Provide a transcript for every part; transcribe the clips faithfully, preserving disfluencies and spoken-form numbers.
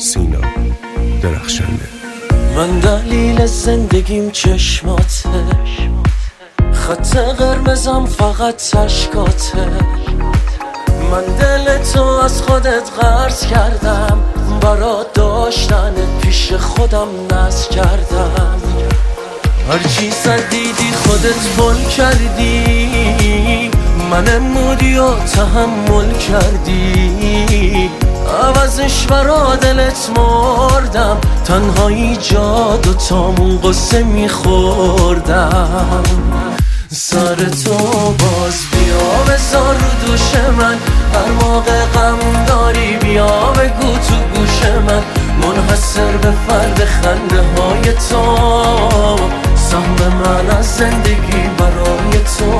سینا درخشنده. من دلیل زندگیم چشماته، خط قرمزم فقط اشکاته. من دل تو از خودت قرض کردم، برا داشتنت پیش خودم نذر کردم. هرچی دیدی خودت بل کردی، من امودی و تحمل کردی. عوضش برا دلت مردم، تنهایی جاد و تامون قصه میخوردم. سر تو باز بیا بذار رو دوش من، هر موقع غم داری بیا بگو تو گوش من. منحصر به فرد خنده های تو، سهم من از زندگی برای تو.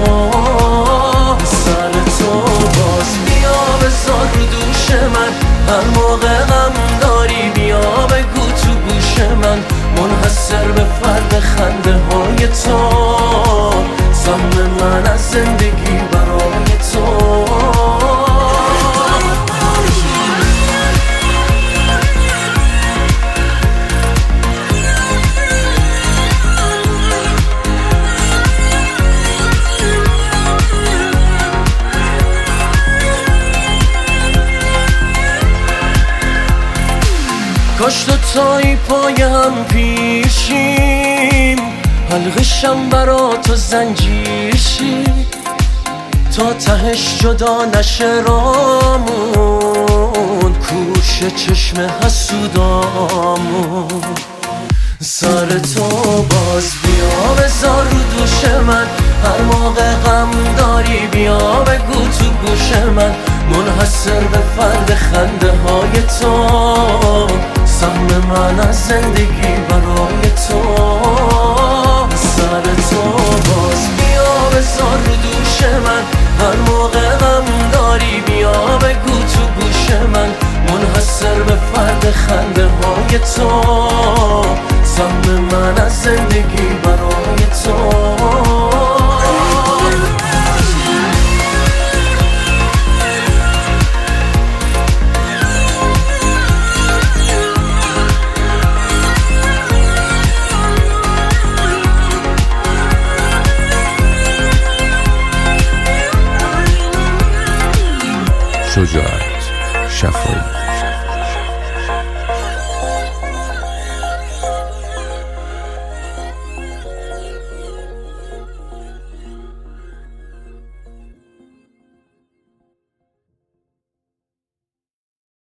سر تو باز بیا بذار رو دوش من، هر موقع غم داری بیا بگو تو گوش من. منحصر به فرد خنده های تو، سهم من از زندگی برای تو. کاش تو تایی پای هم پیشیم، حلقشم برا تو زنجیر شی، تا تهش جدا نشه رامون، کوش چشم حسودامون. سر تو باز بیا بذار رو دوش من، هر موقع غم داری بیا بگو تو گوش من. منحصر به فرد خنده های تو، سهم من از زندگی برای تو. سر تو باز بیا بذار رو دوش من، هر موقع غم داری بیا بگو تو گوش من. منحصر به فرد خنده های تو، سهم من از زندگی برای تو. شجاعت شفایی